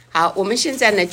好，我们现在呢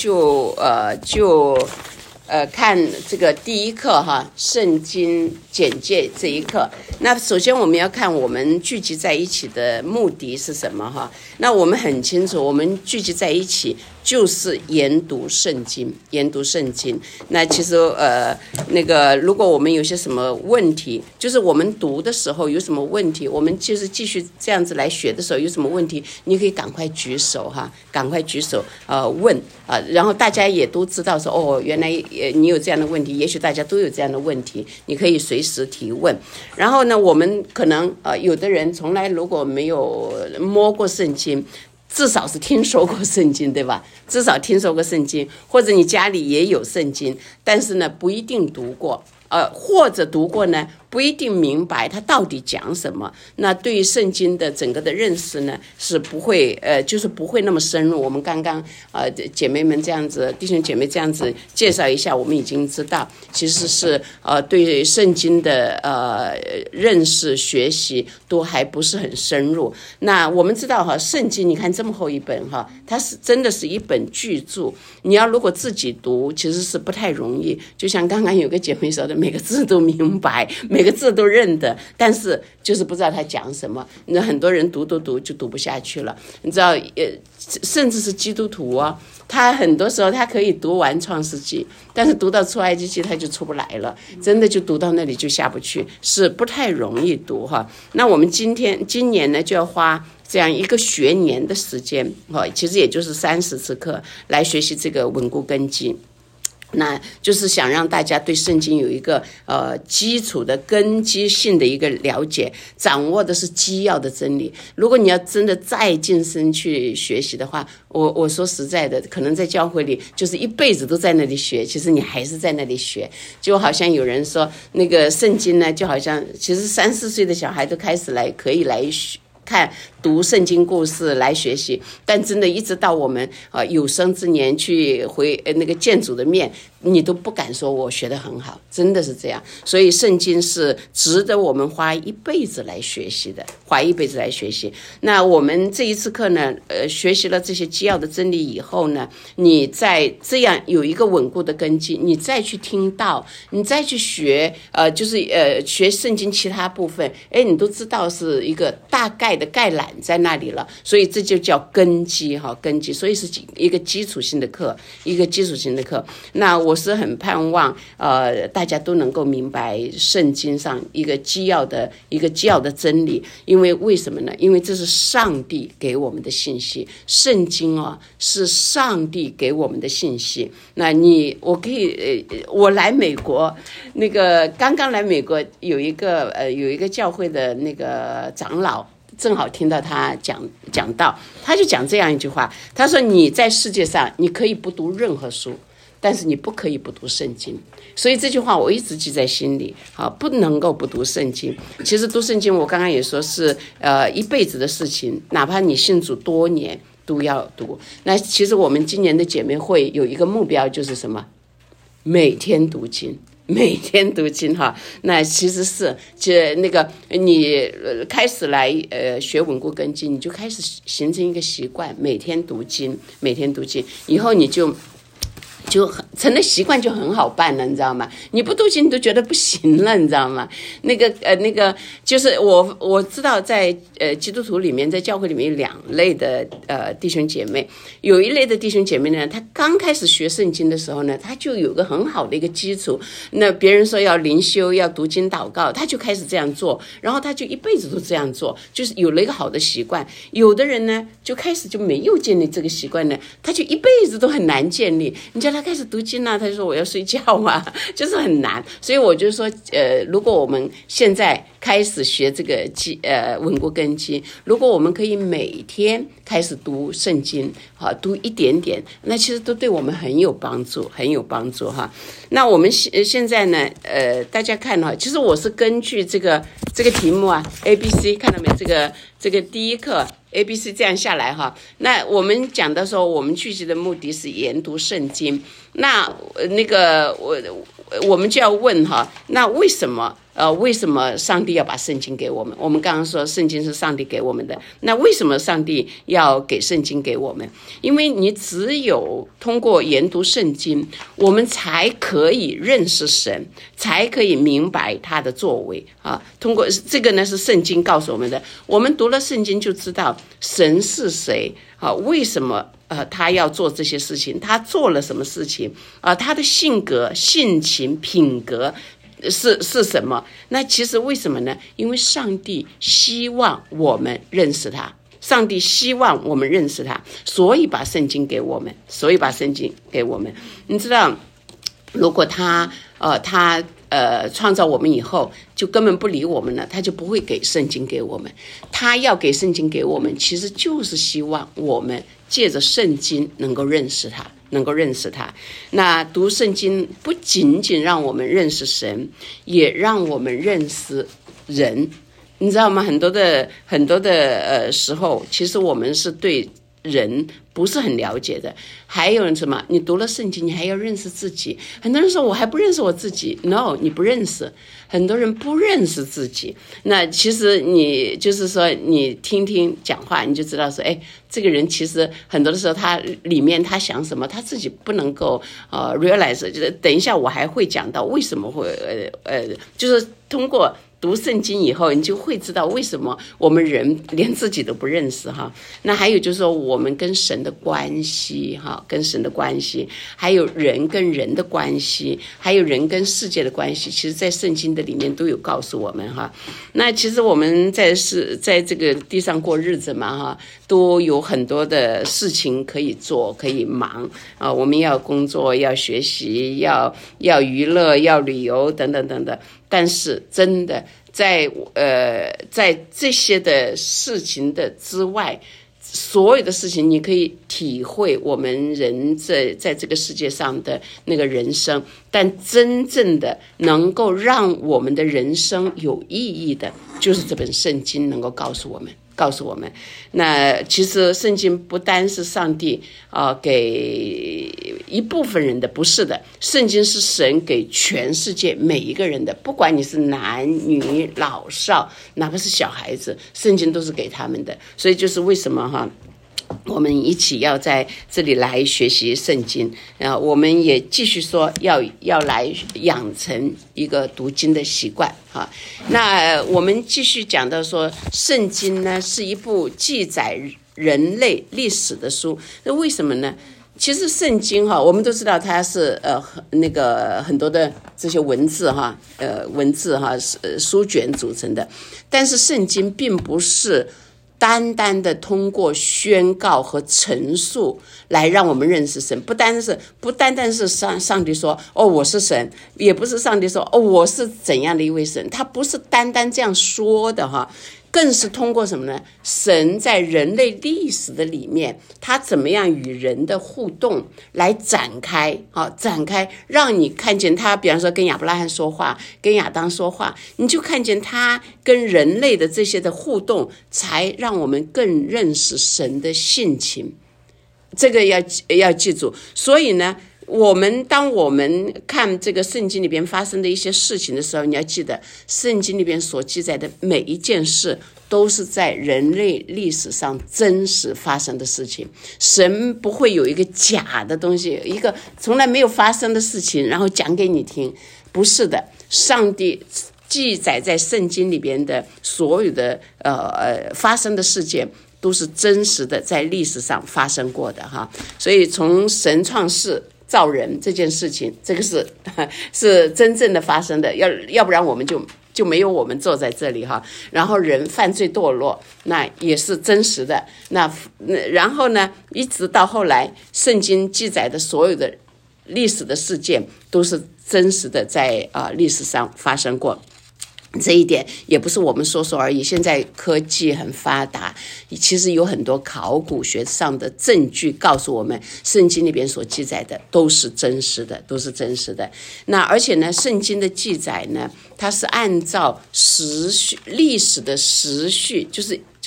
看这个第一课哈，圣经简介这一课。那首先我们要看我们聚集在一起的目的是什么哈？那我们很清楚，我们聚集在一起就是研读圣经，研读圣经。那其实如果我们有些什么问题，就是我们读的时候有什么问题，我们就是继续这样子来学的时候有什么问题，你可以赶快举手哈，赶快举手问然后大家也都知道说哦，原来你有这样的问题，也许大家都有这样的问题，你可以随时提问。然后呢，我们可能有的人从来如果没有摸过圣经，至少是听说过圣经，对吧？至少听说过圣经，或者你家里也有圣经，但是呢不一定读过，或者读过呢不一定明白它到底讲什么。那对于圣经的整个的认识呢，是不会就是不会那么深入。我们刚刚姐妹们这样子，弟兄姐妹这样子介绍一下，我们已经知道其实是对圣经的认识学习都还不是很深入。那我们知道哈，圣经你看这么厚一本哈，它是真的是一本巨著，你要如果自己读其实是不太容易。就像刚刚有个姐妹说的，每个字都明白，每个字都认得，但是就是不知道他讲什么。那很多人读就读不下去了，你知道甚至是基督徒他很多时候他可以读完创世纪，但是读到出埃及记他就出不来了，真的就读到那里就下不去，是不太容易读哈。那我们今年呢就要花这样一个学年的时间其实也就是30次课来学习这个稳固根基。那就是想让大家对圣经有一个基础的根基性的一个了解，掌握的是基要的真理。如果你要真的再晋升去学习的话，我说实在的，可能在教会里就是一辈子都在那里学，其实你还是在那里学。就好像有人说那个圣经呢，就好像其实3、4岁的小孩都开始可以来看读圣经故事来学习，但真的一直到我们有生之年去回那个见主的面，你都不敢说我学得很好，真的是这样。所以圣经是值得我们花一辈子来学习的，花一辈子来学习。那我们这一次课呢学习了这些基要的真理以后呢，你在这样有一个稳固的根基，你再去听到，你再去学学圣经其他部分，你都知道是一个大概的概览在那里了，所以这就叫根基根基。所以是一个基础性的课，那我是很盼望大家都能够明白圣经上一个基要的真理。因为为什么呢？因为这是上帝给我们的信息，圣经是上帝给我们的信息。那我来美国，那个刚刚来美国有一个教会的那个长老，正好听到他讲道，他就讲这样一句话，他说你在世界上你可以不读任何书，但是你不可以不读圣经。所以这句话我一直记在心里不能够不读圣经。其实读圣经我刚刚也说是一辈子的事情，哪怕你信主多年都要读。那其实我们今年的姐妹会有一个目标，就是什么？每天读经那其实是那个你开始来学稳固根基，你就开始形成一个习惯，每天读经，以后你就成了习惯，就很好办了，你知道吗？你不读经你都觉得不行了，你知道吗？那个就是我知道在基督徒里面，在教会里面有2类的弟兄姐妹。有一类的弟兄姐妹呢，他刚开始学圣经的时候呢，他就有个很好的一个基础。那别人说要灵修，要读经祷告，他就开始这样做，然后他就一辈子都这样做，就是有了一个好的习惯。有的人呢，就开始就没有建立这个习惯呢，他就一辈子都很难建立。你叫他开始读经他就说我要睡觉就是很难。所以我就说如果我们现在开始学这个稳固根基，如果我们可以每天开始读圣经读一点点，那其实都对我们很有帮助那我们现在呢大家看其实我是根据这个题目ABC 看到没，这个第一课ABC 这样下来那我们讲的时候，我们聚集的目的是研读圣经。那个我们就要问那为什么为什么上帝要把圣经给我们？我们刚刚说圣经是上帝给我们的，那为什么上帝要给圣经给我们？因为你只有通过研读圣经，我们才可以认识神，才可以明白他的作为啊。通过这个呢，是圣经告诉我们的。我们读了圣经就知道神是谁啊，为什么他要做这些事情，他做了什么事情啊，他的性格、性情、品格是什么？那其实为什么呢？因为上帝希望我们认识他，上帝希望我们认识他，所以把圣经给我们，你知道，如果他创造我们以后就根本不理我们了，他就不会给圣经给我们。他要给圣经给我们，其实就是希望我们借着圣经能够认识他。那读圣经不仅仅让我们认识神，也让我们认识人，你知道吗？很多的时候，其实我们是对人不是很了解的。还有什么？你读了圣经，你还要认识自己。很多人说我还不认识我自己 ，no， 你不认识。很多人不认识自己。那其实你就是说，你听听讲话，你就知道说，这个人其实很多的时候他里面他想什么，他自己不能够realize。就是等一下我还会讲到为什么会就是通过读圣经以后，你就会知道为什么我们人连自己都不认识哈。那还有就是说，我们跟神的关系哈，还有人跟人的关系，还有人跟世界的关系，其实在圣经的里面都有告诉我们哈。那其实我们在这个地上过日子嘛哈，都有很多的事情可以做，可以忙啊。我们要工作，要学习，要娱乐，要旅游等等等等。但是真的在这些的事情的之外，所有的事情你可以体会我们人在这个世界上的那个人生，但真正的能够让我们的人生有意义的，就是这本圣经能够告诉我们。那其实圣经不单是上帝给一部分人的，不是的，圣经是神给全世界每一个人的，不管你是男女老少，哪怕是小孩子，圣经都是给他们的。所以就是为什么哈，我们一起要在这里来学习圣经，我们也继续说要来养成一个读经的习惯哈。那我们继续讲到说，圣经呢是一部记载人类历史的书。那为什么呢？其实圣经哈，我们都知道它是那个很多的这些文字哈，书卷组成的，但是圣经并不是单单的通过宣告和陈述来让我们认识神，不单单是上帝说我是神，也不是上帝说我是怎样的一位神，他不是单单这样说的哈，更是通过什么呢？神在人类历史的里面，他怎么样与人的互动来展开，让你看见他，比方说跟亚伯拉罕说话，跟亚当说话，你就看见他跟人类的这些的互动，才让我们更认识神的性情。这个要记住。所以呢，当我们看这个圣经里边发生的一些事情的时候，你要记得圣经里边所记载的每一件事都是在人类历史上真实发生的事情。神不会有一个假的东西，一个从来没有发生的事情然后讲给你听，不是的。上帝记载在圣经里边的所有的发生的事件都是真实的，在历史上发生过的哈。所以从神创世造人这件事情，这个是真正的发生的，要不然我们就没有我们坐在这里哈。然后人犯罪堕落，那也是真实的。然后呢，一直到后来，圣经记载的所有的历史的事件都是真实的，在历史上发生过。这一点也不是我们说而已，现在科技很发达，其实有很多考古学上的证据告诉我们，圣经里边所记载的都是真实的。那而且呢，圣经的记载呢，它是按照历史的时序，就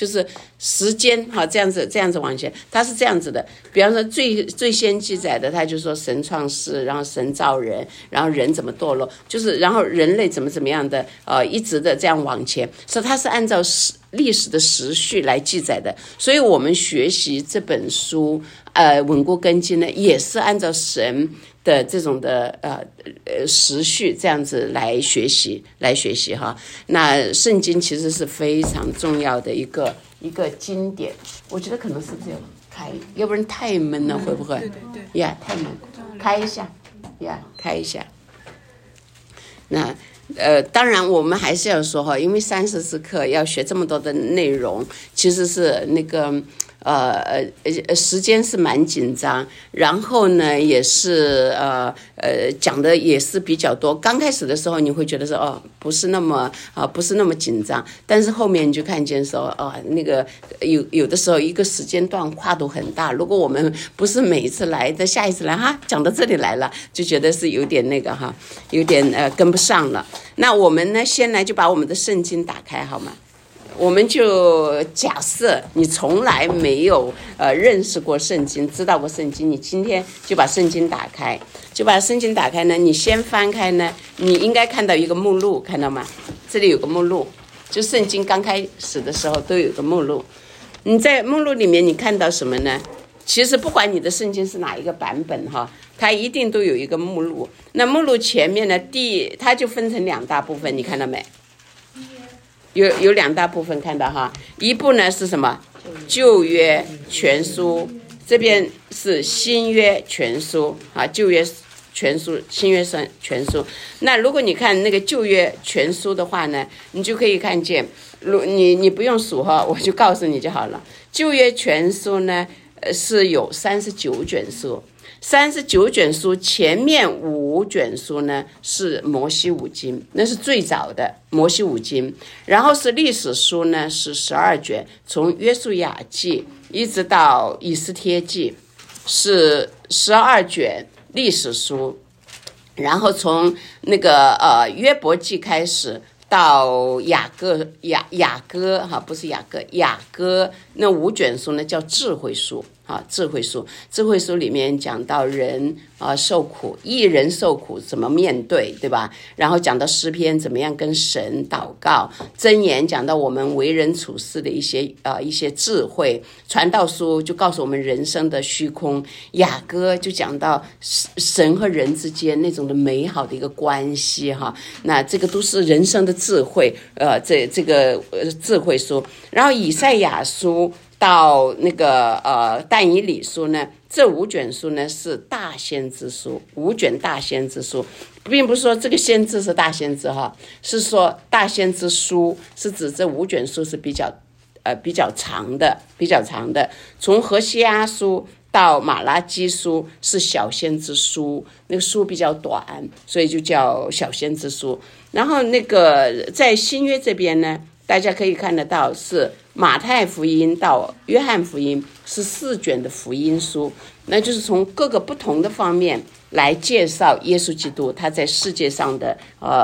就是时间哈，这样子往前，它是这样子的。比方说最先记载的，他就说神创世，然后神造人，然后人怎么堕落，就是然后人类怎么样的一直的这样往前，所以它是按照历史的时序来记载的。所以我们学习这本书稳固根基呢，也是按照神的这种的时序这样子来学习哈。那圣经其实是非常重要的一个经典，我觉得可能是这样开，要不然太闷了，会不会？对呀，太闷，开一下呀，开一下。那当然我们还是要说哈，因为30次课要学这么多的内容，其实是那个时间是蛮紧张，然后呢也是讲的也是比较多。刚开始的时候你会觉得说不是那么紧张，但是后面你就看见说那个有的时候一个时间段跨度很大，如果我们不是每一次来的，下一次来讲到这里来了，就觉得是有点那个有点跟不上了。那我们呢先来就把我们的圣经打开好吗？我们就假设你从来没有认识过圣经，知道过圣经，你今天就把圣经打开，呢，你先翻开呢，你应该看到一个目录，看到吗？这里有个目录，就圣经刚开始的时候都有个目录。你在目录里面你看到什么呢？其实不管你的圣经是哪一个版本它一定都有一个目录。那目录前面呢，它就分成2大部分，你看到没？有2大部分看到一部呢是什么？旧约全书，这边是新约全书旧约全书，新约全书。那如果你看那个旧约全书的话呢，你就可以看见，你不用数我就告诉你就好了。旧约全书呢是有39卷书，39卷书前面5卷书呢是摩西五经，那是最早的摩西五经。然后是历史书呢是12卷，从约书亚记一直到以斯帖记是12卷历史书。然后从那个约伯记开始到雅歌不是雅歌那5卷书呢叫智慧书智慧书里面讲到人受苦，义人受苦怎么面对，对吧？然后讲到诗篇怎么样跟神祷告，箴言讲到我们为人处事的一些智慧，传道书就告诉我们人生的虚空，雅歌就讲到神和人之间那种的美好的一个关系那这个都是人生的智慧这个智慧书。然后以赛亚书到那个但以理书呢，这5卷书呢是大先知书，5卷大先知书，并不是说这个先知是大先知是说大先知书是指这5卷书是比较长的，从何西阿书到马拉基书是小先知书，那个书比较短，所以就叫小先知书。然后那个在新约这边呢，大家可以看得到是马太福音到约翰福音是4卷的福音书，那就是从各个不同的方面来介绍耶稣基督他在世界上的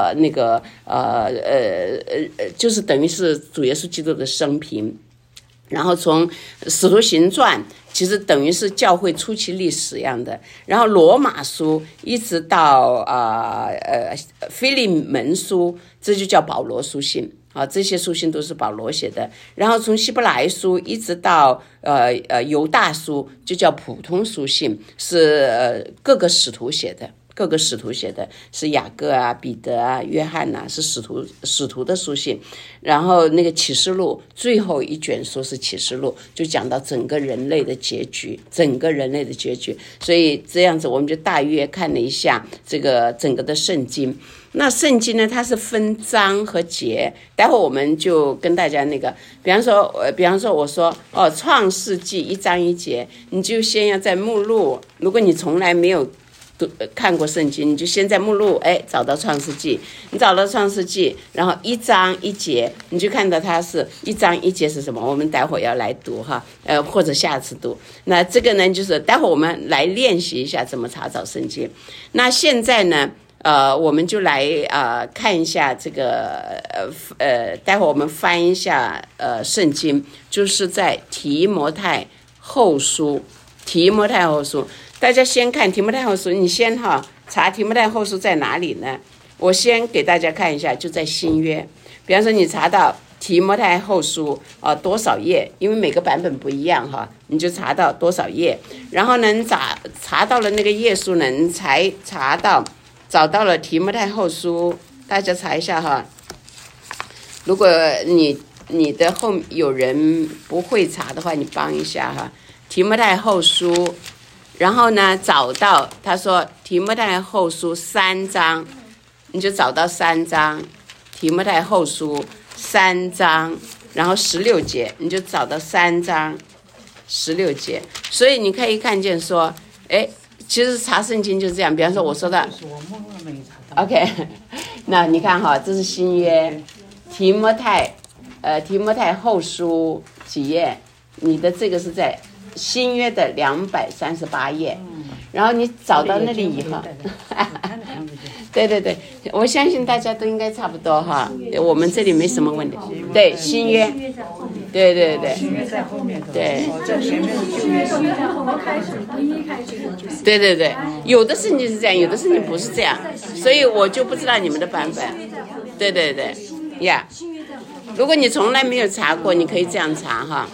就是等于是主耶稣基督的生平。然后从使徒行传其实等于是教会初期历史一样的，然后罗马书一直到腓利门书，这就叫保罗书信这些书信都是保罗写的。然后从希伯来书一直到犹大书就叫普通书信，是各个使徒写的，是雅各彼得约翰是使徒的书信。然后那个启示录最后1卷书是启示录，就讲到整个人类的结局。所以这样子我们就大约看了一下这个整个的圣经。那圣经呢，它是分章和节，待会我们就跟大家那个，比方说我说创世纪1章1节，你就先要在目录，如果你从来没有看过圣经，你就先在目录找到创世纪，你找到创世纪，然后1章1节，你就看到它是1章1节是什么，我们待会要来读或者下次读。那这个呢就是待会我们来练习一下怎么查找圣经。那现在呢我们就来看一下这个待会儿我们翻一下圣经，就是在提摩太后书。提摩太后书，大家先看提摩太后书，你先查提摩太后书在哪里呢？我先给大家看一下，就在新约。比方说你查到提摩太后书多少页，因为每个版本不一样你就查到多少页，然后呢查到了那个页数呢，你才找到了提摩太后书，大家查一下如果你的后有人不会查的话，你帮一下提摩太后书，然后呢找到他说提摩太后书3章，你就找到3章，提摩太后书3章，然后16节，你就找到3章16节。所以你可以看见说，其实查圣经就是这样。比方说我说的 OK 那你看这是新约提摩太后书几页，你的这个是在新约的238页，然后你找到那里以后对，我相信大家都应该差不多我们这里没什么问题。对，新约对新约在后面的， 对， 在前面旧约在后面开始，一开始就是对，有的圣经是这样，有的圣经不是这样，所以我就不知道你们的版本。对呀，如果你从来没有查过，你可以这样查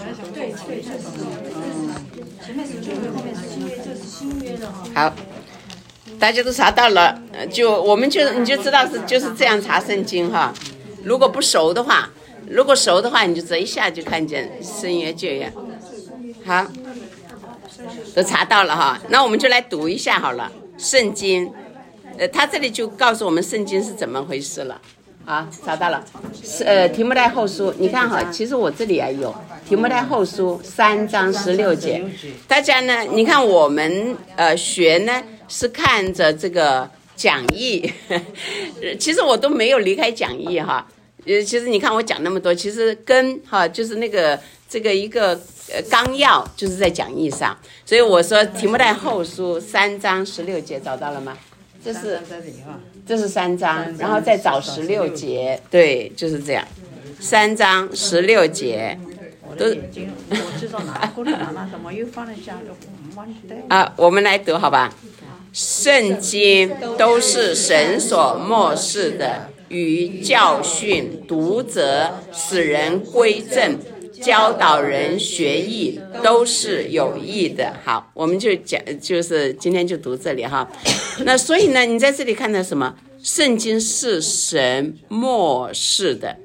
前面是旧约，后面是新约，这是新约的好，大家都查到了，你就知道就是这样查圣经如果不熟的话，你就这一下就看见新约旧约。好，都查到了那我们就来读一下好了。圣经，他这里就告诉我们圣经是怎么回事了。好，找到了。提摩太后书，你看其实我这里也有提摩太后书3章16节。大家呢，你看我们学呢是看着这个讲义，其实我都没有离开讲义其实你看我讲那么多，其实就是这个一个纲要就是在讲义上，所以我说提摩太后书3章16节找到了吗？这是3章，然后再找16节，对，就是这样，3章16节。 我知道拿过来了，怎么又放在家里？ 我们来读好吧。圣经都是神所默示的，与教训、读责、使人归正、教导人学艺，都是有益的。好，我们就讲，就是今天就读这里那所以呢，你在这里看到什么？圣经是神默示的，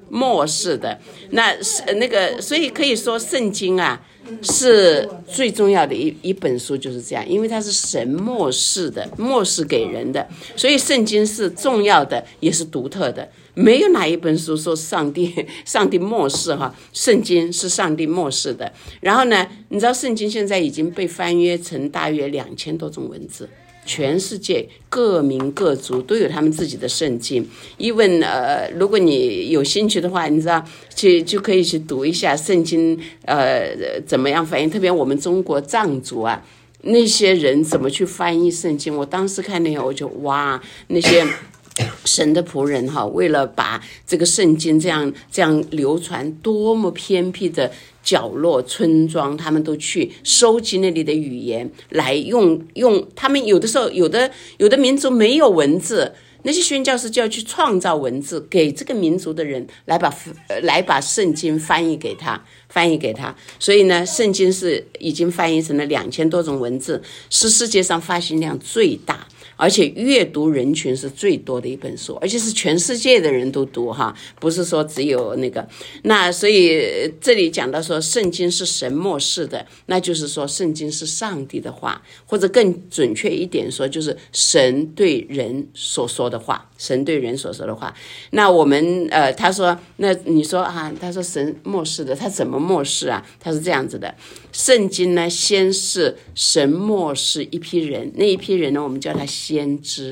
那个，所以可以说圣经是最重要的一本书，就是这样，因为它是神默示的，默示给人的，所以圣经是重要的，也是独特的。没有哪一本书说上帝默示圣经是上帝默示的。然后呢，你知道圣经现在已经被翻阅成大约2000多种文字。全世界各民各族都有他们自己的圣经。even 如果你有兴趣的话，你知道就可以去读一下圣经怎么样翻译，特别我们中国藏族那些人怎么去翻译圣经。我当时看那个我就哇，那些神的仆人为了把这个圣经这样流传，多么偏僻的角落村庄，他们都去收集那里的语言来用他们有的时候有的民族没有文字，那些宣教师就要去创造文字给这个民族的人来把圣经翻译给他。所以呢，圣经是已经翻译成了2000多种文字，是世界上发行量最大，而且阅读人群是最多的一本书，而且是全世界的人都读不是说只有那个。那所以这里讲到说圣经是神默示的，那就是说圣经是上帝的话，或者更准确一点说，就是神对人所说的话。那我们他说，那你说他说神默示的，他怎么默示他是这样子的。圣经呢，先是神默示一批人，那一批人呢，我们叫他先知。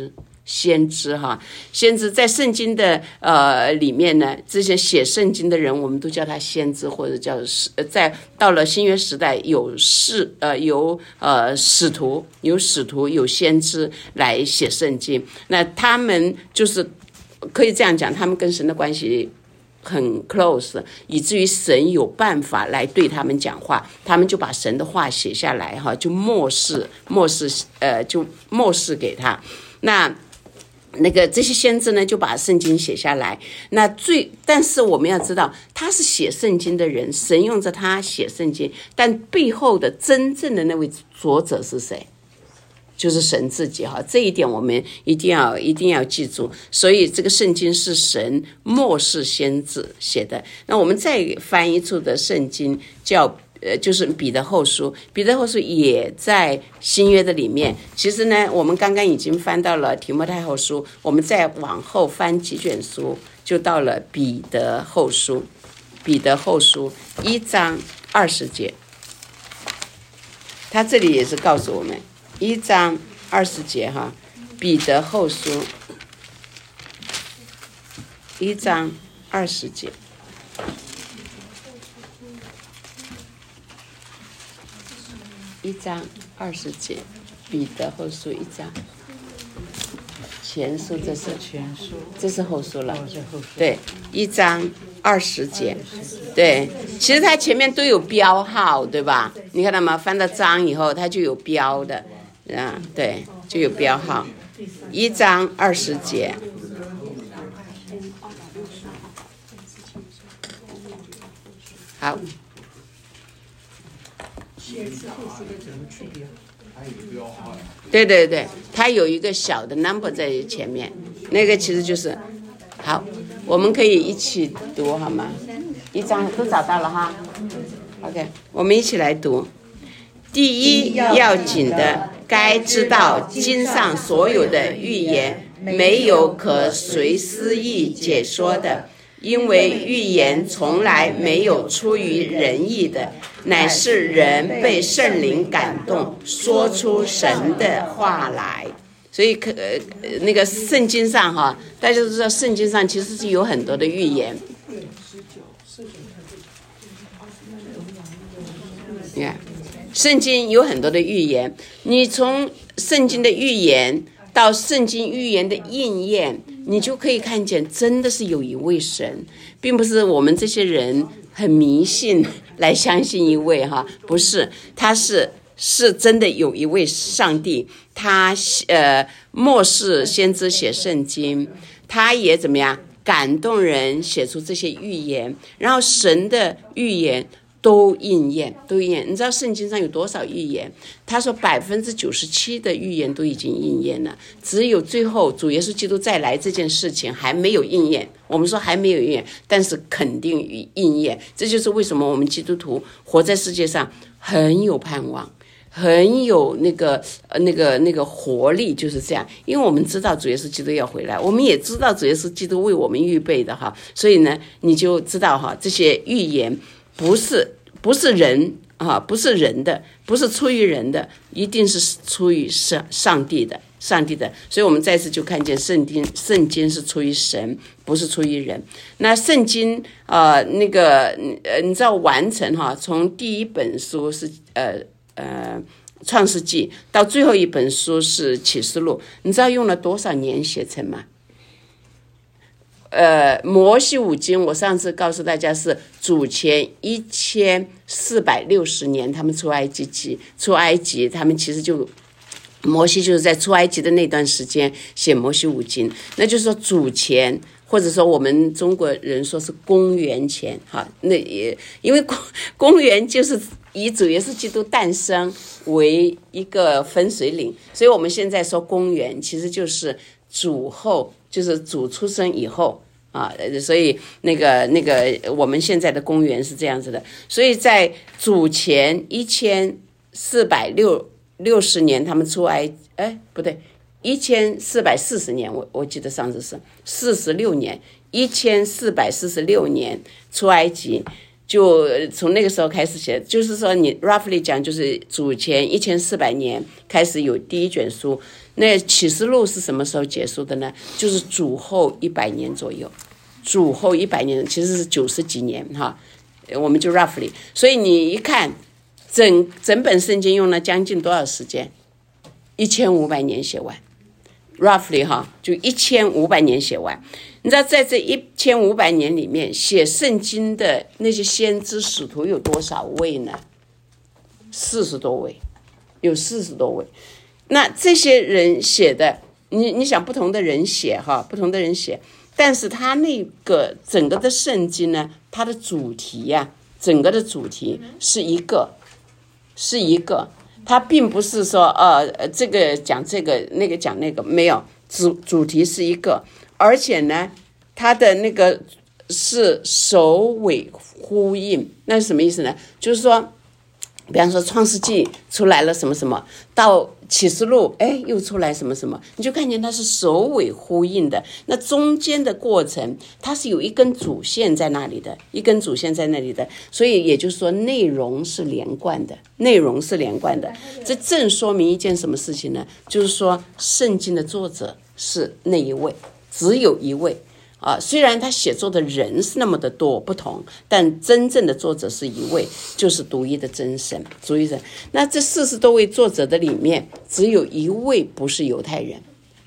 先知哈，先知在圣经的里面呢，这些写圣经的人，我们都叫他先知，或者叫在到了新约时代有使徒，有先知来写圣经，那他们就是可以这样讲，他们跟神的关系很 close， 以至于神有办法来对他们讲话，他们就把神的话写下来哈，就默示给他。那个这些先知呢，就把圣经写下来。但是我们要知道，他是写圣经的人，神用着他写圣经，但背后的真正的那位作者是谁？就是神自己哈，这一点我们一定要记住。所以这个圣经是神默示先知写的。那我们再翻译出的圣经就是彼得后书，彼得后书也在新约的里面。其实呢，我们刚刚已经翻到了提摩太后书，我们再往后翻几卷书，就到了彼得后书。彼得后书1章20节，他这里也是告诉我们1章20节哈，彼得后书1章20节。1章20节，彼得后书1章，前书这是后书了，对，1章20节，对，其实它前面都有标号，对吧？你看到吗？翻到章以后，它就有标的，对，就有标号。1章20节。好。对对对，它有一个小的 number 在前面，那个其实就是好，我们可以一起读好吗？1章都找到了哈 ，OK， 我们一起来读。第一要紧的，该知道经上所有的预言没有可随私意解说的，因为预言从来没有出于人意的，乃是人被圣灵感动，说出神的话来。所以那个圣经上哈，大家都知道圣经上其实是有很多的预言。圣经有很多的预言，你从圣经的预言到圣经预言的应验，你就可以看见真的是有一位神，并不是我们这些人很迷信来相信一位哈，不是，他是真的有一位上帝，他默示先知写圣经，他也怎么样感动人写出这些预言，然后神的预言都应验。你知道圣经上有多少预言？他说97%的预言都已经应验了，只有最后主耶稣基督再来这件事情还没有应验。我们说还没有应验，但是肯定应验。这就是为什么我们基督徒活在世界上很有盼望，很有那个活力，就是这样。因为我们知道主耶稣基督要回来，我们也知道主耶稣基督为我们预备的哈，所以呢，你就知道哈，这些预言不是人啊，不是人的，不是出于人的，一定是出于上帝的。所以我们再次就看见圣经是出于神，不是出于人。那圣经你知道完成哈，从第一本书是创世纪到最后一本书是启示录，你知道用了多少年写成吗？摩西五经，我上次告诉大家是主前1460年，他们出埃及，他们其实摩西就是在出埃及的那段时间写摩西五经，那就是说主前，或者说我们中国人说是公元前哈，那也因为公元就是以主耶稣基督诞生为一个分水岭，所以我们现在说公元其实就是主后，就是主出生以后啊，所以那个我们现在的公元是这样子的，所以在主前1460年他们出埃，不对，1440年，我记得上次是46年，1446年出埃及， 就从那个时候开始写，就是说你 roughly 讲，就是主前1400年开始有第一卷书。那启示录是什么时候结束的呢？就是主后100年左右，主后100年其实是90几年哈，我们就 roughly。所以你一看，整本圣经用了将近多少时间？1500年写完 ，roughly 哈，就1500年写完。你知道在这1500年里面，写圣经的那些先知使徒有多少位呢？40多位，有40多位。那这些人写的，你想不同的人写哈，不同的人写，但是他那个整个的圣经呢，它的主题呀，整个的主题是一个，它并不是说这个讲这个，那个讲那个，没有，主题是一个，而且呢，它的那个是首尾呼应。那是什么意思呢？就是说，比方说创世纪出来了什么什么，到启示录又出来什么什么，你就看见它是首尾呼应的。那中间的过程它是有一根主线在那里的，所以也就是说内容是连贯的。这正说明一件什么事情呢？就是说圣经的作者是那一位，只有一位虽然他写作的人是那么的多不同，但真正的作者是一位，就是独一的真神。那这40多位作者的里面，只有一位不是犹太人，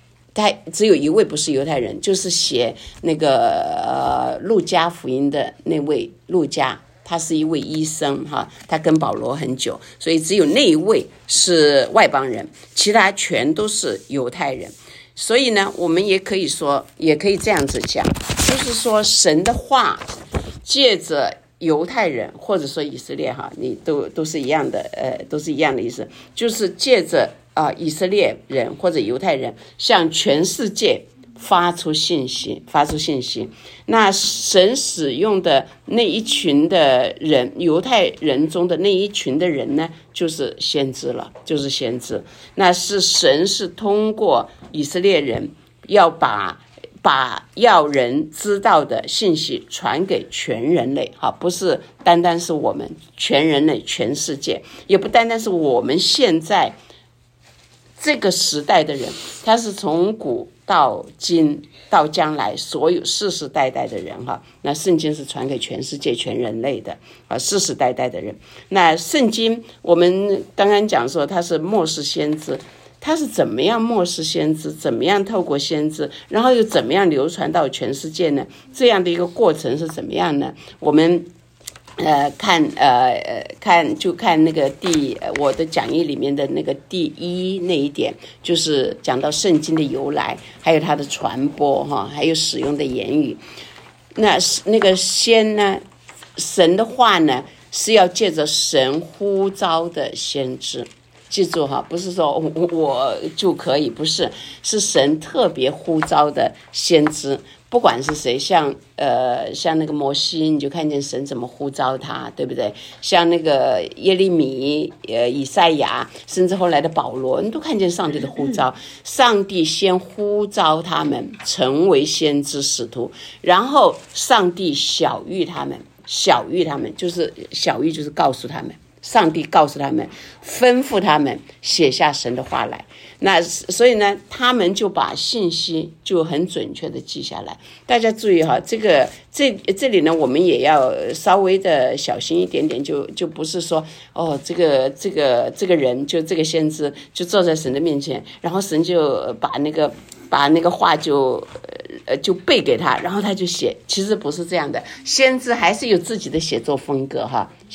就是写那个路加福音的那位路加，他是一位医生哈，他跟保罗很久，所以只有那一位是外邦人，其他全都是犹太人。所以呢，我们也可以这样子讲，就是说神的话借着犹太人或者说以色列哈，你都是一样的，都是一样的意思，就是借着以色列人或者犹太人向全世界发出信息。那神使用的那一群的人，犹太人中的那一群的人呢，就是先知了，那是神是通过以色列人要把要人知道的信息传给全人类不是单单是我们全人类全世界，也不单单是我们现在这个时代的人，他是从古到今到将来所有世世代代的人那圣经是传给全世界全人类的世世代代的人。那圣经我们刚刚讲说他是末世先知，他是怎么样末世先知，怎么样透过先知，然后又怎么样流传到全世界呢？这样的一个过程是怎么样呢？我们看那个我的讲义里面的那个第一那一点，就是讲到圣经的由来，还有它的传播还有使用的言语。那个先呢，神的话呢是要借着神呼召的先知，记住不是说我就可以，不是，是神特别呼召的先知。不管是谁，像那个摩西，你就看见神怎么呼召他，对不对？像那个耶利米、以赛亚，甚至后来的保罗，你都看见上帝的呼召。上帝先呼召他们成为先知使徒，然后上帝晓谕他们，就是晓谕，就是告诉他们。上帝告诉他们，吩咐他们写下神的话来。那所以呢，他们就把信息就很准确的记下来。大家注意这里呢，我们也要稍微的小心一点点，就不是说这个人就这个先知就坐在神的面前，然后神就把那个话就背给他，然后他就写。其实不是这样的，先知还是有自己的写作风格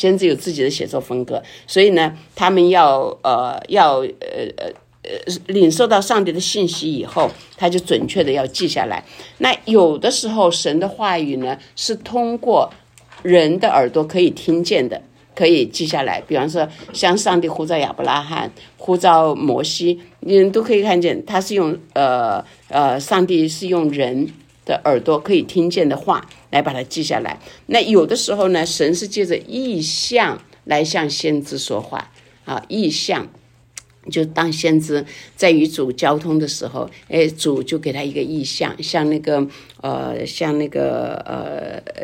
所以呢，他们要领受到上帝的信息以后，他就准确的要记下来。那有的时候神的话语呢是通过人的耳朵可以听见的，可以记下来。比方说像上帝呼召亚伯拉罕，呼召摩西，你都可以看见他是用上帝是用人的耳朵可以听见的话来把它记下来。那有的时候呢，神是借着意象来向先知说话意象就当先知在与主交通的时候，主就给他一个意象，像那个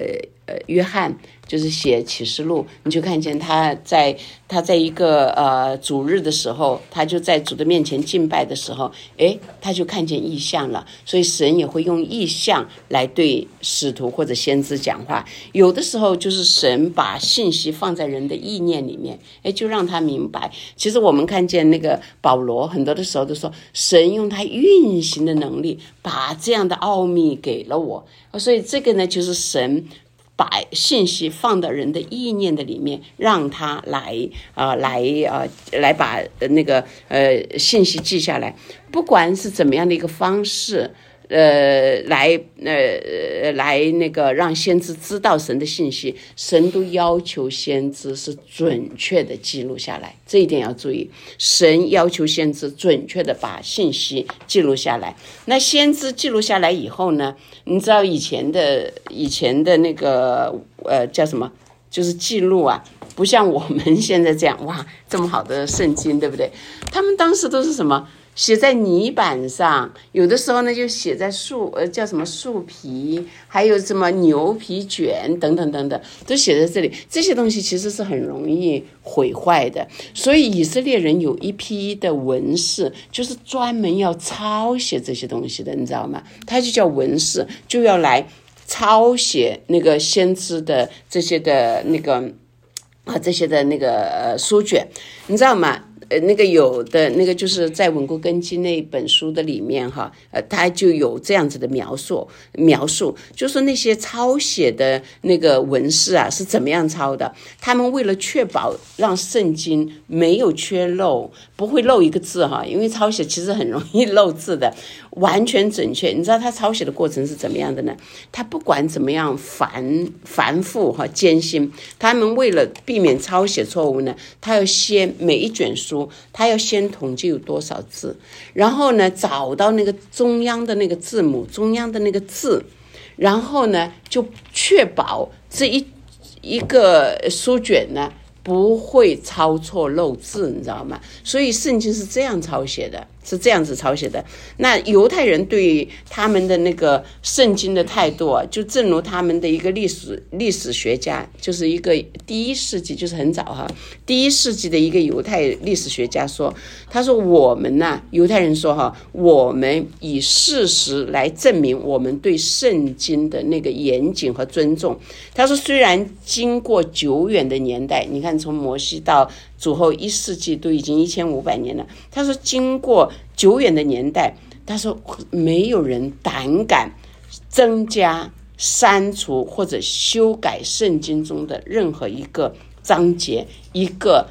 约翰就是写启示录，你就看见他在一个主日的时候，他就在主的面前敬拜的时候，他就看见异象了。所以神也会用异象来对使徒或者先知讲话。有的时候就是神把信息放在人的意念里面，就让他明白。其实我们看见那个保罗很多的时候都说，神用他运行的能力把这样的奥秘给了我。所以这个呢，就是神把信息放到人的意念的里面，让他来把那个信息记下来，不管是怎么样的一个方式，来那个让先知知道神的信息，神都要求先知是准确的记录下来，这一点要注意。神要求先知准确的把信息记录下来。那先知记录下来以后呢，你知道以前的那个叫什么，就是记录啊，不像我们现在这样，哇，这么好的圣经，对不对？他们当时都是什么？写在泥板上，有的时候呢就写在叫什么树皮，还有什么牛皮卷等等等等，都写在这里。这些东西其实是很容易毁坏的，所以以色列人有一批的文士，就是专门要抄写这些东西的，你知道吗？他就叫文士，就要来抄写那个先知的这些的那个这些的那个书卷，你知道吗？那个有的那个就是在稳固根基那本书的里面哈，他就有这样子的描述，就是那些抄写的那个文士啊是怎么样抄的。他们为了确保让圣经没有缺漏，不会漏一个字哈，因为抄写其实很容易漏字的，完全准确。你知道他抄写的过程是怎么样的呢？他不管怎么样繁复和艰辛，他们为了避免抄写错误呢，他要先每一卷书他要先统计有多少字，然后呢找到那个中央的那个字母，中央的那个字，然后呢就确保这一个书卷呢不会抄错漏字，你知道吗？所以圣经是这样抄写的，是这样子抄写的。那犹太人对他们的那个圣经的态度啊，就正如他们的一个历史学家，就是一个第1世纪，就是很早哈，第1世纪的一个犹太历史学家说，他说我们呐，犹太人说哈，我们以事实来证明我们对圣经的那个严谨和尊重。他说虽然经过久远的年代，你看从摩西到主后1世纪都已经1500年了，他说经过久远的年代，他说没有人胆敢增加、删除或者修改圣经中的任何一个章节，一个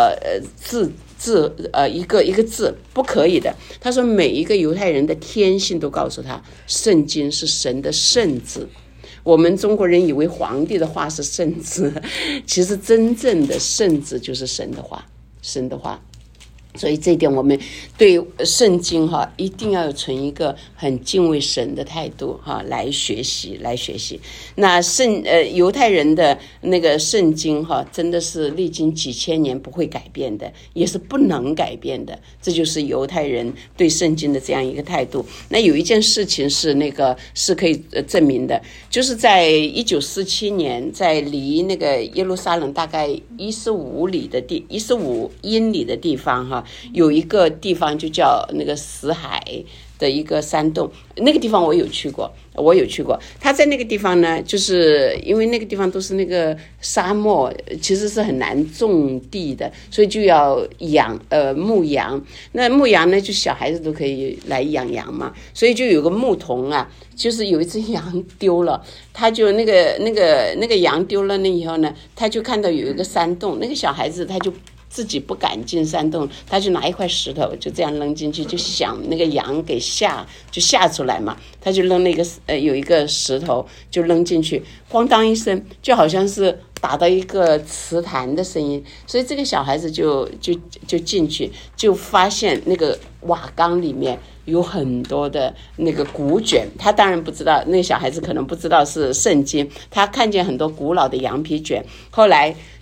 一个字，不可以的。他说每一个犹太人的天性都告诉他，圣经是神的圣旨。我们中国人以为皇帝的话是圣旨，其实真正的圣旨就是神的话，神的话。所以这一点我们对圣经哈一定要存一个很敬畏神的态度哈来学习。那犹太人的那个圣经哈真的是历经几千年不会改变的，也是不能改变的，这就是犹太人对圣经的这样一个态度。那有一件事情是可以证明的，就是在1947年，在离那个耶路撒冷大概15英里的地方哈，有一个地方就叫那个死海的一个山洞，那个地方我有去过。他在那个地方呢，就是因为那个地方都是那个沙漠，其实是很难种地的，所以就要牧羊。那牧羊呢，就小孩子都可以来养羊嘛，所以就有个牧童啊，就是有一只羊丢了，他就那个羊丢了那以后呢，他就看到有一个山洞，那个小孩子他就自己不敢进山洞，他就拿一块石头就这样扔进去，就想那个羊给吓出来嘛，他就扔有一个石头就扔进去，咣当一声，就好像是打到一个瓷坛的声音，所以这个小孩子就进去，就发现那个瓦缸里面有很多的那个古卷，他当然不知道，那个小孩子可能不知道是圣经，他看见很多古老的羊皮卷，后来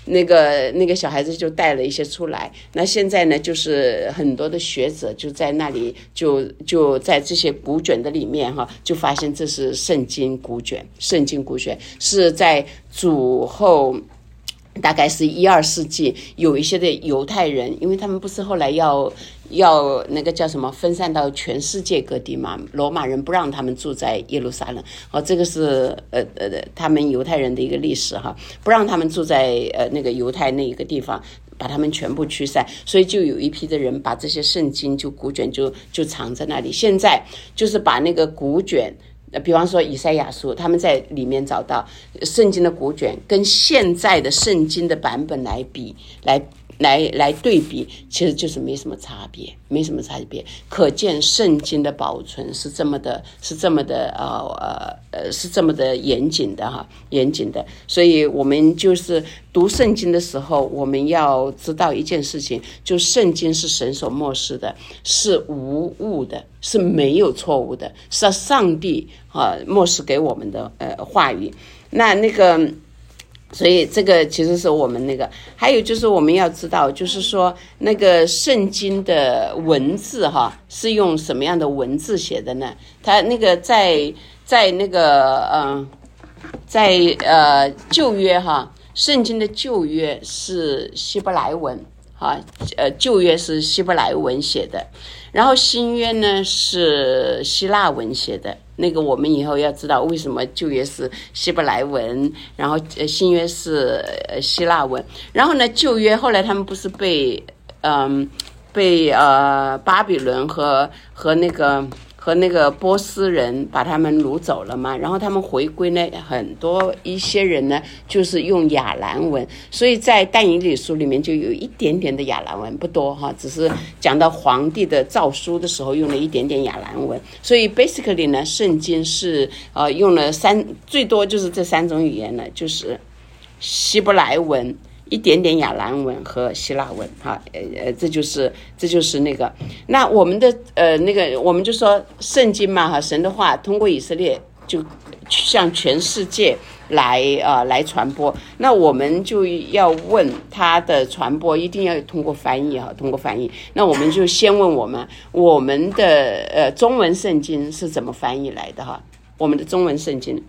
那个小孩子就带了一些出来。那现在呢，就是很多的学者就在那里就在这些古卷的里面哈，就发现这是圣经古卷。圣经古卷是在主后大概是12世纪，有一些的犹太人，因为他们不是后来要那个叫什么分散到全世界各地嘛，罗马人不让他们住在耶路撒冷，这个是他们犹太人的一个历史哈，不让他们住在那个犹太那一个地方，把他们全部驱散，所以就有一批的人把这些圣经就古卷就藏在那里。现在就是把那个古卷，比方说以赛亚书，他们在里面找到圣经的古卷跟现在的圣经的版本来比，来对比，其实就是没什么差别。可见圣经的保存是这么的严谨的哈，严谨的。所以我们就是读圣经的时候，我们要知道一件事情，就圣经是神所默示的，是无误的，是没有错误的，是上帝默示给我们的话语。那个。所以这个其实是我们那个，还有就是我们要知道，就是说那个圣经的文字哈，是用什么样的文字写的呢？它那个在那个在旧约哈，圣经的旧约是希伯来文哈，旧约是希伯来文写的，然后新约呢是希腊文写的。那个我们以后要知道为什么旧约是希伯来文，然后新约是希腊文。然后呢，旧约后来他们不是被巴比伦和那个波斯人把他们掳走了嘛，然后他们回归呢，一些人呢就是用亚兰文，所以在但以理书里面就有一点点的亚兰文，不多哈，只是讲到皇帝的诏书的时候用了一点点亚兰文。所以 basically 呢，圣经是用了最多就是这3种语言呢，就是希伯来文，一点点亚兰文和希腊文哈，这就是那个。那我们的那个我们就说圣经嘛哈，神的话通过以色列就向全世界来传播。那我们就要问他的传播一定要通过翻译哈，通过翻译。那我们就先问我们的中文圣经是怎么翻译来的哈？我们的中文圣经。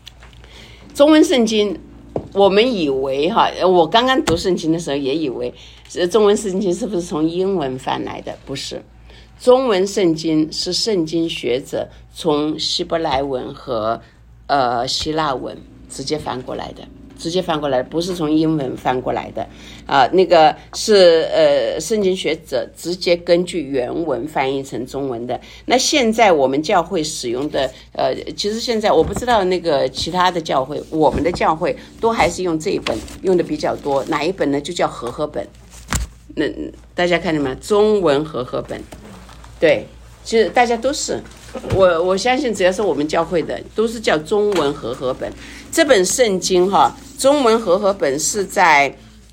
我们以为哈，我刚刚读圣经的时候也以为中文圣经是不是从英文翻来的？不是，中文圣经是圣经学者从希伯来文和希腊文直接翻过来的，不是从英文翻过来的那个是圣经学者直接根据原文翻译成中文的。那现在我们教会使用的其实现在我不知道那个其他的教会，我们的教会都还是用这一本用的比较多。哪一本呢？就叫和合本。那大家看见吗？中文和合本。对，其实大家都是我相信只要是我们教会的都是叫中文和合本。这本圣经哈，中文和合本是在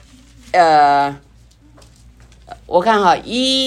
我看哈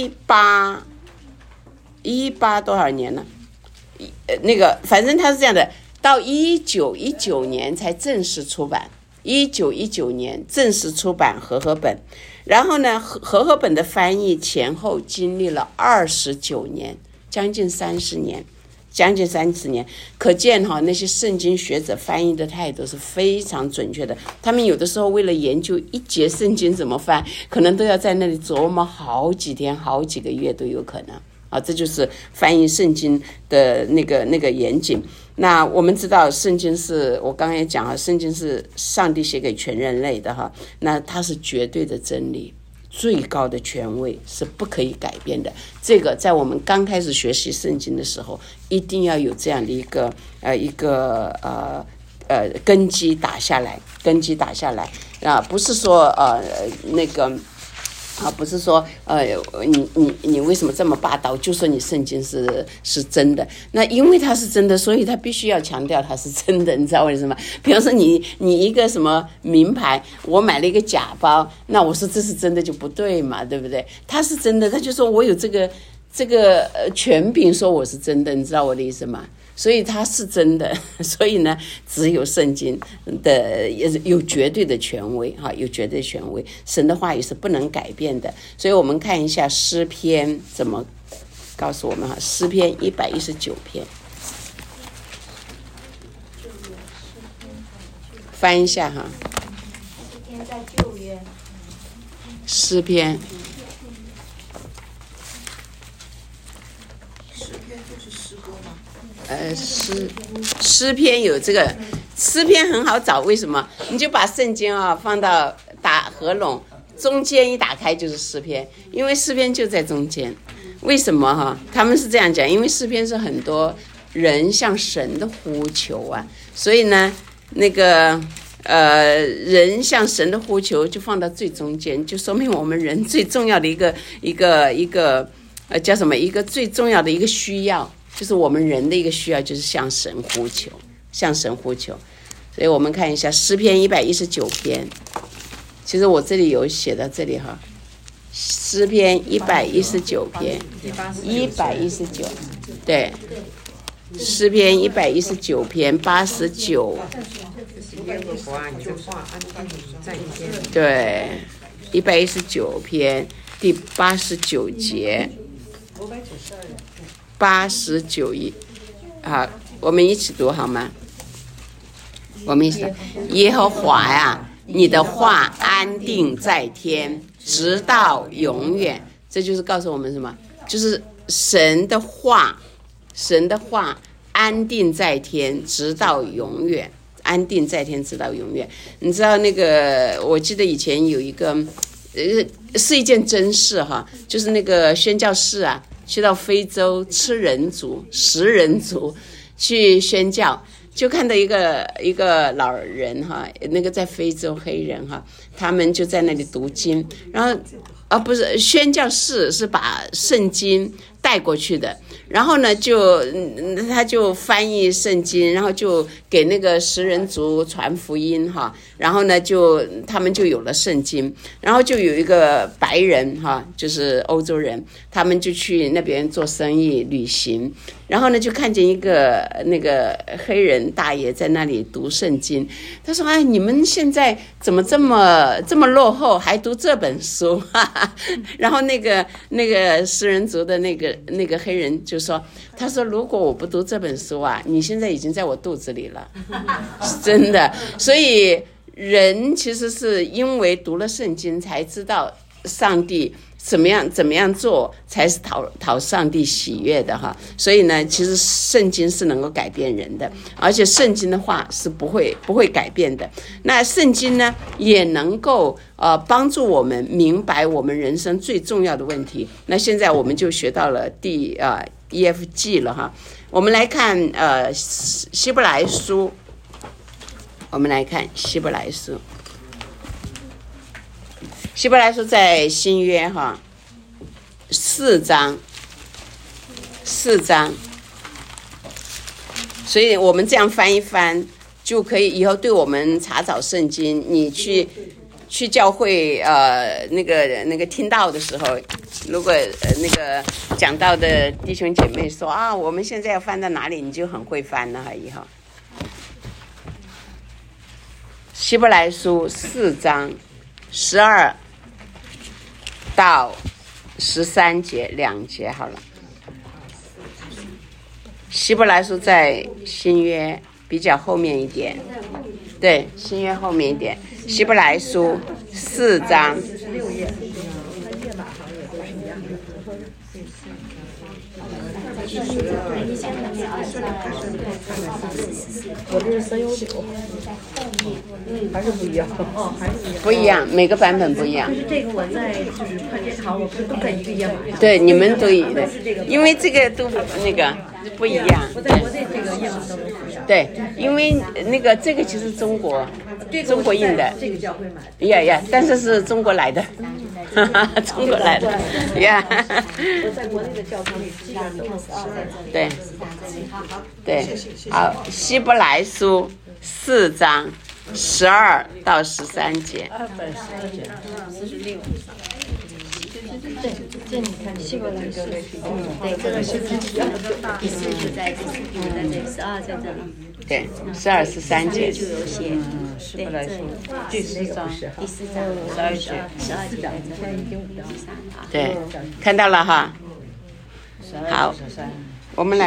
18多少年了，那个反正它是这样的，到1919年才正式出版，1919年正式出版和合本。然后呢，和合本的翻译前后经历了29年，将近30年，可见哈，那些圣经学者翻译的态度是非常准确的。他们有的时候为了研究一节圣经怎么翻，可能都要在那里琢磨好几天、好几个月都有可能啊。这就是翻译圣经的那个严谨。那我们知道，圣经是我刚才也讲了，圣经是上帝写给全人类的哈，那它是绝对的真理。最高的权威是不可以改变的，这个在我们刚开始学习圣经的时候，一定要有这样的一个根基打下来啊，不是说那个啊，不是说你为什么这么霸道？就说你圣经是真的，那因为它是真的，所以他必须要强调它是真的，你知道为什么？比方说你一个什么名牌，我买了一个假包，那我说这是真的就不对嘛，对不对？它是真的，他就说我有这个权柄说我是真的，你知道我的意思吗？ 所以它是真的。所以呢，只有圣经的有绝对的权威哈，有绝对权威，神的话语是不能改变的。所以我们看一下诗篇怎么告诉我们哈，诗篇119篇，翻一下哈。 诗篇在旧约。 诗篇。诗篇有这个，诗篇很好找，为什么？你就把圣经放到打合拢，中间一打开就是诗篇，因为诗篇就在中间。为什么他们是这样讲？因为诗篇是很多人向神的呼求啊，所以呢，那个人向神的呼求就放到最中间，就说明我们人最重要的一个叫什么？一个最重要的一个需要。就是我们人的一个需要，就是向神呼求，向神呼求。所以我们看一下诗篇119篇，其实我这里有写到这里哈，诗篇119篇，119，对，诗篇119篇89，对，119篇第89节。89好，我们一起读好吗？我们一起读。耶和华呀，你的话安定在天，直到永远。这就是告诉我们什么？就是神的话安定在天，直到永远。安定在天，直到永远。你知道那个？我记得以前有一个，是一件真事哈，就是那个宣教士啊。去到非洲食人族去宣教，就看到一个老人哈，那个在非洲黑人哈，他们就在那里读经，然后不是宣教士是把圣经带过去的，然后呢他就翻译圣经，然后就给那个食人族传福音哈，然后呢他们就有了圣经，然后就有一个白人哈，就是欧洲人，他们就去那边做生意旅行，然后呢就看见一个那个黑人大爷在那里读圣经，他说哎，你们现在怎么这么落后，还读这本书哈哈，然后那个食人族的那个黑人就说，他说如果我不读这本书啊，你现在已经在我肚子里了，是真的。所以人其实是因为读了圣经才知道上帝怎么样做才是讨上帝喜悦的哈。所以呢，其实圣经是能够改变人的，而且圣经的话是不会改变的。那圣经呢也能够帮助我们明白我们人生最重要的问题。那现在我们就学到了第EFG 了哈。我们来看希伯来书，希伯来书在新约哈4章，所以我们这样翻一翻，就可以以后对我们查找圣经，你去教会那个听到的时候，如果那个讲道的弟兄姐妹说啊，我们现在要翻到哪里，你就很会翻了哈。以后希伯来书4章12到13节2节好了。希伯来书在新约比较后面一点，对，新约后面一点。希伯来书4章我这是319，还是不一样哦，还是不一样，每个版本不一样。 就是这个我在就是看电厂，我不是都在一个页码上。 对，你们都因为这个都那个不一样。 我在国内这个页码上都不一样。 对，因为那个这个其实中国印的， 这个教会买的。 呀，但是是中国来的，中国来的，呀。 我在国内的教堂里基本都是对，对，好，希伯来书4章12到13节。 240节，46。对。 这你看希伯来书，对，这个是第4就在这里，12在这里。 对，12、13节就有写， 希伯来书第4章 12节，12节在这里。 对，看到了哈。好，我们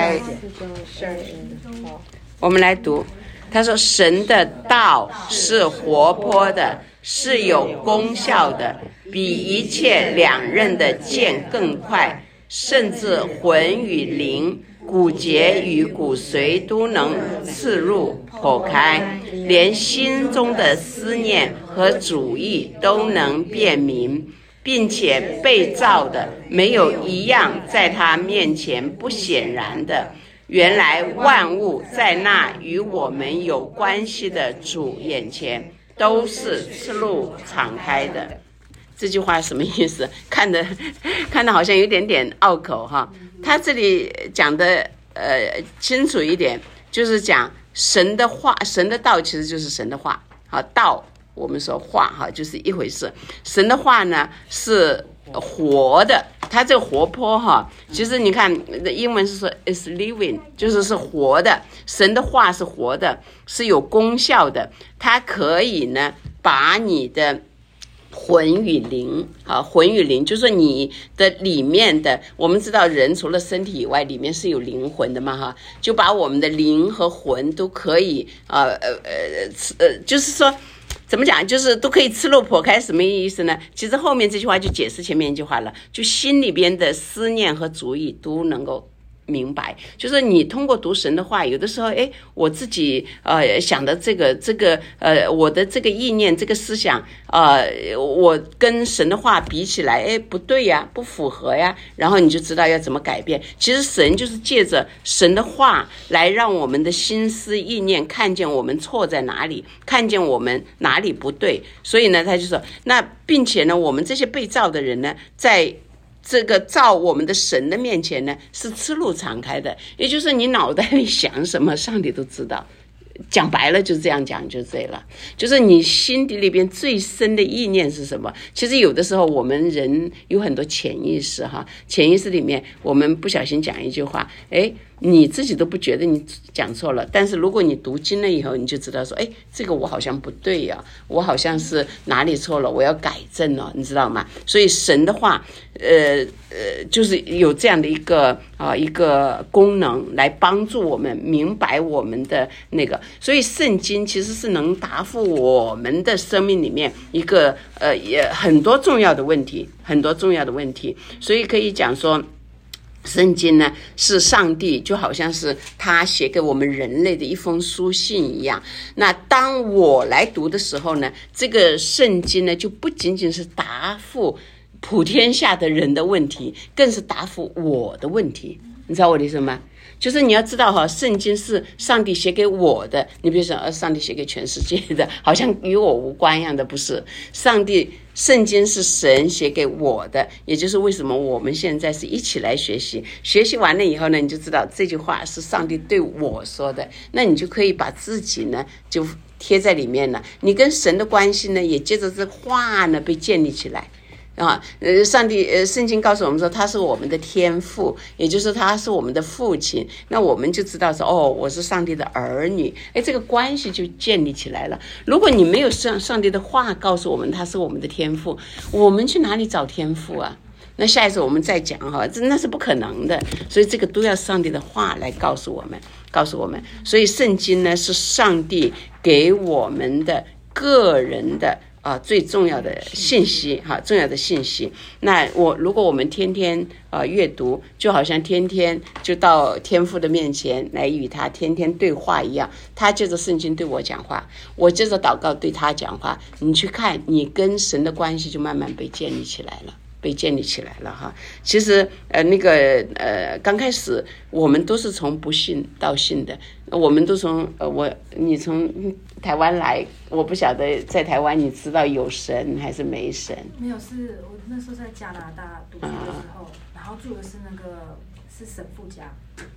来读。他说：“神的道是活泼的，是有功效的，比一切两刃的剑更快，甚至魂与灵、骨节与骨髓都能刺入剖开，连心中的思念和主意都能辨明。并且被造的没有一样在他面前不显然的。原来万物在那与我们有关系的主眼前都是赤露敞开的。”这句话什么意思？看得好像有点点拗口哈。他这里讲的清楚一点，就是讲神的话，神的道其实就是神的话。好，道我们说话哈，就是一回事。神的话呢是活的，它这个活泼哈，其实你看英文是说 is living， 就是活的。神的话是活的，是有功效的，它可以呢把你的魂与灵，魂与灵就是你的里面的，我们知道人除了身体以外，里面是有灵魂的嘛哈，就把我们的灵和魂都可以就是说怎么讲，就是都可以刺露剖开，什么意思呢？其实后面这句话就解释前面一句话了，就心里边的思念和主意都能够明白。就是你通过读神的话，有的时候我自己想的这个我的这个意念这个思想我跟神的话比起来不对呀，不符合呀，然后你就知道要怎么改变。其实神就是借着神的话来让我们的心思意念看见我们错在哪里，看见我们哪里不对。所以呢他就说，那并且呢我们这些被造的人呢，在这个造我们的神的面前呢是赤露敞开的，也就是你脑袋里想什么上帝都知道。讲白了就这样讲就对了，就是你心底里边最深的意念是什么。其实有的时候我们人有很多潜意识哈，潜意识里面我们不小心讲一句话，你自己都不觉得你讲错了，但是如果你读经了以后，你就知道说，这个我好像不对呀，我好像是哪里错了，我要改正了，你知道吗？所以神的话就是有这样的一个功能来帮助我们明白我们的那个。所以圣经其实是能答复我们的生命里面一个也很多重要的问题，很多重要的问题。所以可以讲说圣经呢是上帝就好像是他写给我们人类的一封书信一样。那当我来读的时候呢，这个圣经呢就不仅仅是答复普天下的人的问题，更是答复我的问题。你知道我的意思吗？就是你要知道哈，圣经是上帝写给我的，你比如说上帝写给全世界的，好像与我无关一样的，不是。圣经是神写给我的，也就是为什么我们现在是一起来学习，学习完了以后呢，你就知道这句话是上帝对我说的，那你就可以把自己呢就贴在里面了，你跟神的关系呢也接着这话呢被建立起来。圣经告诉我们说他是我们的天父，也就是他是我们的父亲，那我们就知道说我是上帝的儿女，这个关系就建立起来了。如果你没有上帝的话告诉我们他是我们的天父，我们去哪里找天父啊？那下一次我们再讲那是不可能的。所以这个都要上帝的话来告诉我们。所以圣经呢是上帝给我们的个人的最重要的信息重要的信息。那如果我们天天阅读，就好像天天就到天父的面前来与他天天对话一样，他借着圣经对我讲话，我借着祷告对他讲话，你去看你跟神的关系就慢慢被建立起来了哈。其实刚开始我们都是从不信到信的，我们都从你从台湾来，我不晓得在台湾你知道有神还是没神？ 没有，是我那时候在加拿大读书的时候，然后住的是是神父家。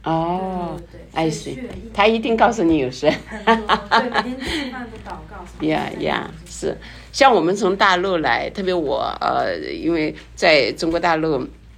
I see， 他一定告诉你有神。 很多，对，每天吃饭都祷告。 是。像我们从大陆来，特别我因为在中国大陆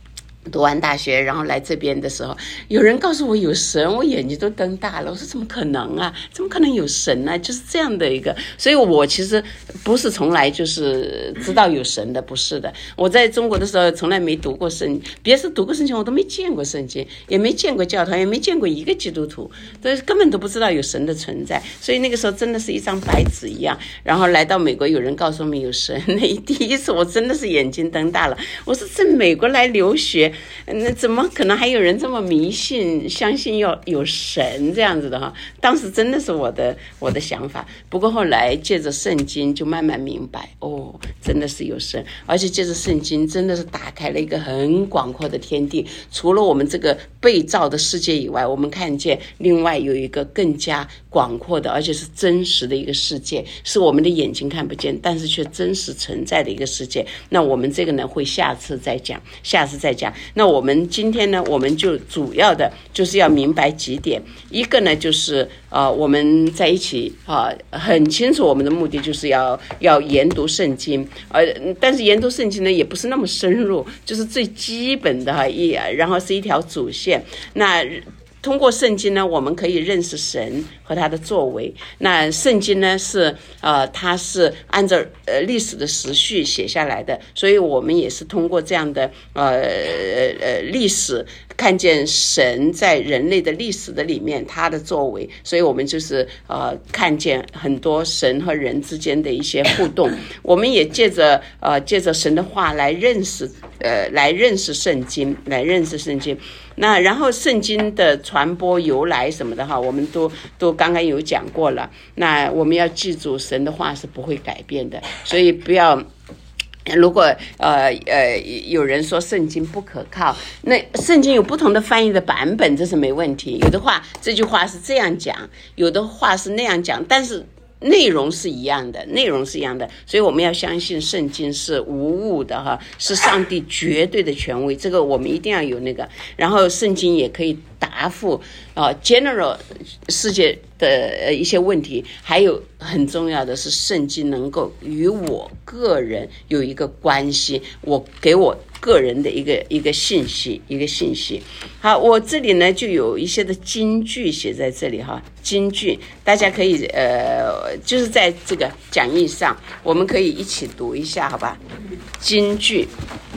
读完大学，然后来这边的时候，有人告诉我有神，我眼睛都瞪大了。我说怎么可能啊？怎么可能有神呢？就是这样的一个，所以我其实不是从来就是知道有神的，不是的。我在中国的时候从来没读过圣，别是读过圣经，我都没见过圣经，也没见过教堂，也没见过一个基督徒，根本都不知道有神的存在。所以那个时候真的是一张白纸一样。然后来到美国，有人告诉我们有神，那第一次我真的是眼睛瞪大了。我说在美国来留学。那怎么可能还有人这么迷信，相信要有神这样子的哈？当时真的是我的想法。不过后来借着圣经就慢慢明白，哦，真的是有神，而且借着圣经真的是打开了一个很广阔的天地。除了我们这个被造的世界以外，我们看见另外有一个更加广阔的，而且是真实的一个世界，是我们的眼睛看不见，但是却真实存在的一个世界。那我们这个呢，会下次再讲。那我们今天呢，我们就主要的就是要明白几点。一个呢，就是我们在一起很清楚我们的目的就是要研读圣经，但是研读圣经呢也不是那么深入，就是最基本的然后是一条主线。那通过圣经呢，我们可以认识神和他的作为。那圣经呢是它是按照历史的时序写下来的，所以我们也是通过这样的历史看见神在人类的历史的里面他的作为，所以我们就是看见很多神和人之间的一些互动。我们也借着神的话来认识圣经，那然后圣经的传播由来什么的我们都刚刚有讲过了。那我们要记住神的话是不会改变的，所以不要如果有人说圣经不可靠，那圣经有不同的翻译的版本，这是没问题。有的话这句话是这样讲，有的话是那样讲，但是内容是一样的，所以我们要相信圣经是无误的是上帝绝对的权威，这个我们一定要有那个。然后圣经也可以答复general 世界的一些问题，还有很重要的是圣经能够与我个人有一个关系，给我个人的一个信息。好，我这里呢就有一些的金句写在这里金句大家可以就是在这个讲义上我们可以一起读一下，好吧？金句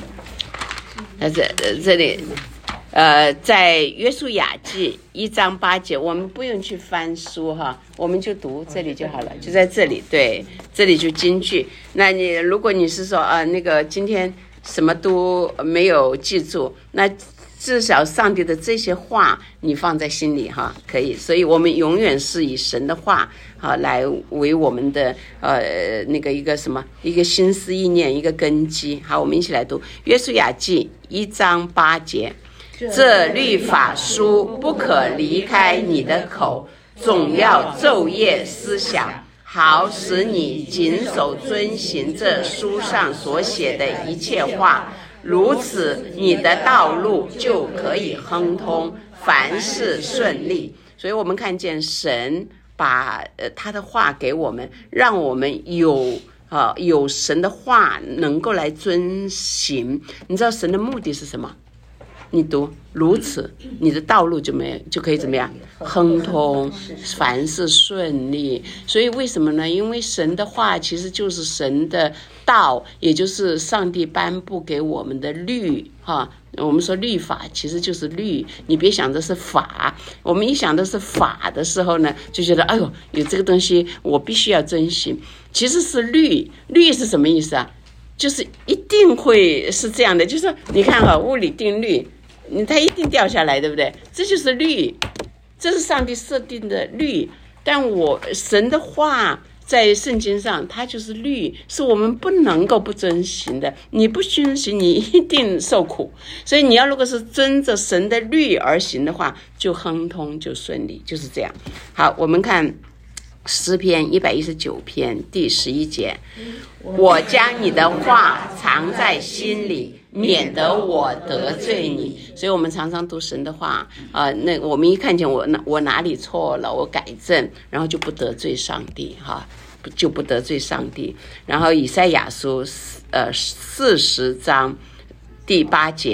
这里在约书亚记1章8节，我们不用去翻书我们就读这里就好了，就在这里，对，这里就金句。那如果你是说那个今天什么都没有记住，那至少上帝的这些话你放在心里可以。所以我们永远是以神的话来为我们的那个一个什么一个心思意念一个根基。好，我们一起来读约书亚记1章8节。这律法书不可离开你的口，总要昼夜思想，好使你谨守遵行这书上所写的一切话，如此你的道路就可以亨通，凡事顺利。所以我们看见神把他的话给我们，让我们有神的话能够来遵行。你知道神的目的是什么？你读，如此你的道路就可以怎么样？亨通，凡事顺利。所以为什么呢？因为神的话其实就是神的道，也就是上帝颁布给我们的律我们说律法其实就是律，你别想着是法。我们一想的是法的时候呢，就觉得哎呦，有这个东西我必须要遵行。其实是律是什么意思啊？就是一定会是这样的，就是你看物理定律，它一定掉下来，对不对？这就是律，这是上帝设定的律。但神的话在圣经上它就是律，是我们不能够不遵行的。你不遵行你一定受苦，所以你要如果是遵着神的律而行的话，就亨通，就顺利，就是这样。好，我们看诗篇119篇第11节，我将你的话藏在心里，免得我得罪你。所以我们常常读神的话那我们一看见我哪里错了，我改正，然后就不得罪上帝就不得罪上帝。然后以赛亚书40章第8节，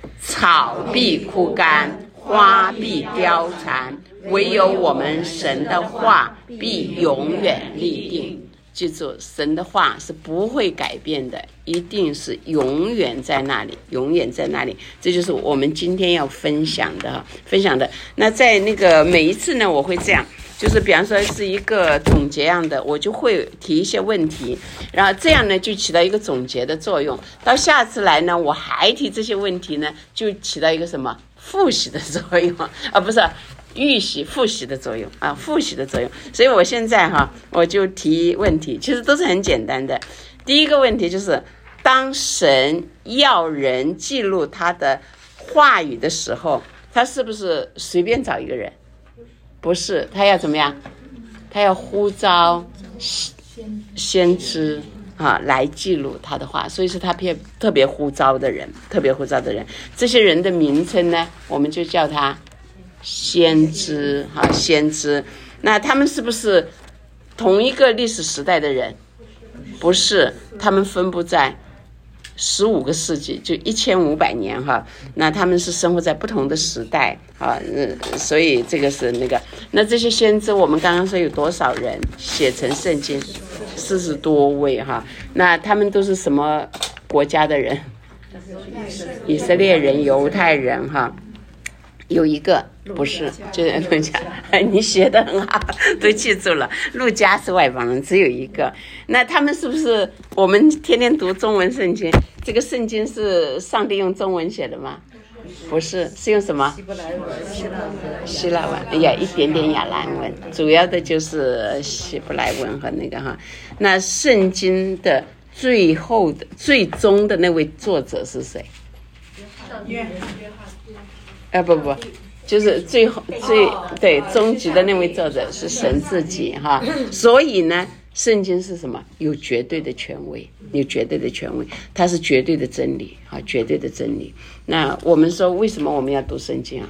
草必枯干，花必凋残，唯有我们神的话必永远立定。记住，神的话是不会改变的，一定是永远在那里，永远在那里。这就是我们今天要分享的。那在那个每一次呢，我会这样，就是比方说是一个总结样的，我就会提一些问题，然后这样呢就起到一个总结的作用。到下次来呢，我还提这些问题呢，就起到一个什么复习的作用啊，不是预习复习的作用啊，复习的作用。所以我现在我就提问题，其实都是很简单的。第一个问题就是，当神要人记录他的话语的时候，他是不是随便找一个人？不是，他要怎么样？他要呼召先知来记录他的话，所以是他特别呼召的人，这些人的名称呢，我们就叫他先知先知。那他们是不是同一个历史时代的人？不是，他们分布在15个世纪，就1500年那他们是生活在不同的时代所以这个是那个。那这些先知我们刚刚说有多少人写成圣经？40多位那他们都是什么国家的人？以色列人、犹太人有一个不是，就是路加，你学得很好，都记住了。路加是外邦人，只有一个。那他们是不是我们天天读中文圣经？这个圣经是上帝用中文写的吗？不是，是用什么？希腊文，一点点亚兰文，主要的就是希伯来文和那个那圣经的最终的那位作者是谁？不，就是终极的那位作者是神自己所以呢，圣经是什么？有绝对的权威，它是绝对的真理绝对的真理。那我们说为什么我们要读圣经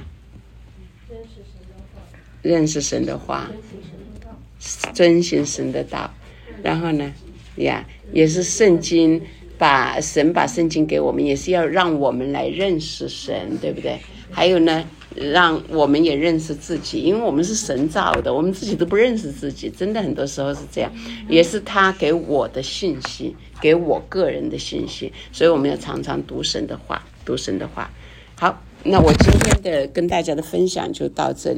认识神的话，遵行神的道。然后呢也是圣经把圣经给我们，也是要让我们来认识神，对不对？还有呢，让我们也认识自己，因为我们是神造的，我们自己都不认识自己，真的很多时候是这样，也是他给我的信息，给我个人的信息，所以我们要常常读神的话。好，那我今天的跟大家的分享就到这里。